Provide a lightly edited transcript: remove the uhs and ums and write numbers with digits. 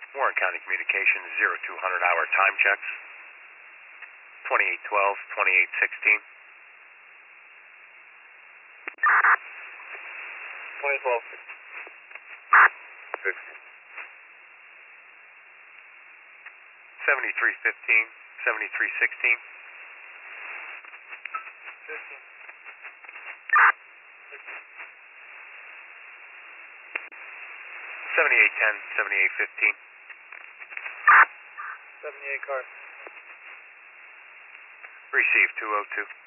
Warren County Communications 0200 hour time checks. 2812, 2816. 2012. 7315, 7316. 15. 7810, 7815. 78 car. Receive 202.